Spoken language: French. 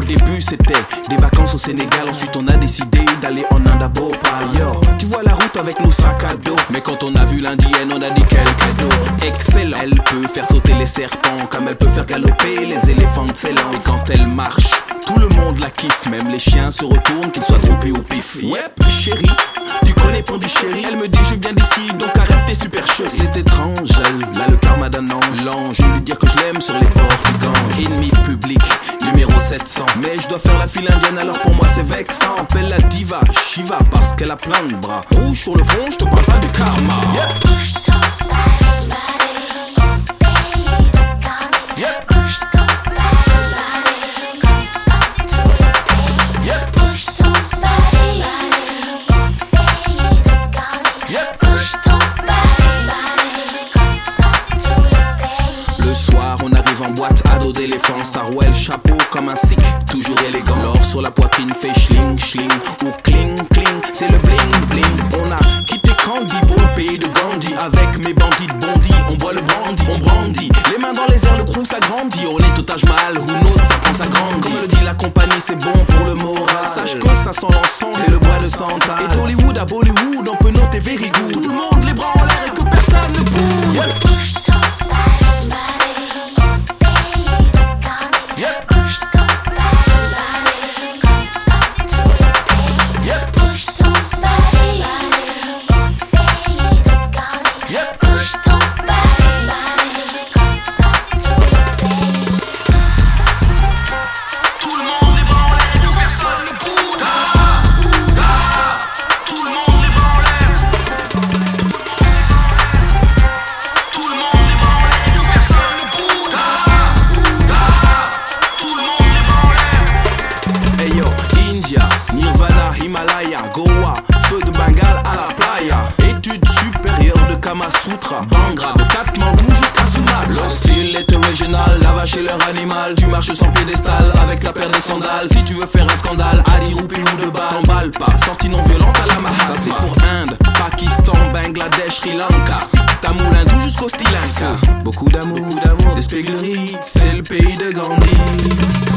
début c'était des vacances au Sénégal. Ensuite on a décidé d'aller en Inde à Bhopal. Yo, tu vois la route avec nos sacs à dos. Mais quand on a vu l'indienne on a dit quel cadeau. Excellent. Elle peut faire sauter les serpents comme elle peut faire galoper les éléphants de Ceylan. Et quand elle marche, tout le monde la kiffe. Même les chiens se retournent, qu'ils soient trompés ou pif. Yep, chérie, tu connais Pondichéry. Elle me dit je viens d'ici donc arrête tes supercheries. C'est étrange, elle a le karma d'un ange. L'ange, je lui dire que je l'aime sur les bords du Gange. Ennemi public, numéro 700. Mais je dois faire la file indienne alors pour moi c'est vexant. Appelle la diva, Shiva parce qu'elle a plein de bras. Rouge sur le front, je te parle pas de karma. Yep. Le soir on arrive en boîte à dos d'éléphant. Sarouel, chapeau comme un sikh, toujours élégant. L'or sur la poitrine fait schling schling ou cling cling, c'est le bling bling. On a quitté Candy pour le pays de Gandhi. Avec mes bandits de Bondy, on boit le brandy, on brandit. Les mains dans les airs, le crew s'agrandit. On est au Taj Mahal, Hunout, ça prend sa grande. Comme le dit la compagnie, c'est bon pour le moral. Sache que ça sent l'encens et le bois de santal. Et d'Hollywood à Bollywood, on peut noter very good. Tout le monde les bras en l'air et que personne ne bouge. Yeah. Himalaya, Goa, feu de Bengale à la playa. Études supérieures de Kama Sutra, Bangra de Katmandou jusqu'à Sumatra. Le style est original, la vache est leur animal. Tu marches sans piédestal avec ta paire de sandales. Si tu veux faire un scandale, Ali, Roupi ou de balle, t'emballe pas, sortie non violente à la Mahatma. Ça c'est pour Inde, Pakistan, Bangladesh, Sri Lanka. Sikh, Tamoul, hindou jusqu'au Sri Lanka. Beaucoup d'amour, d'espièglerie, c'est le pays de Gandhi.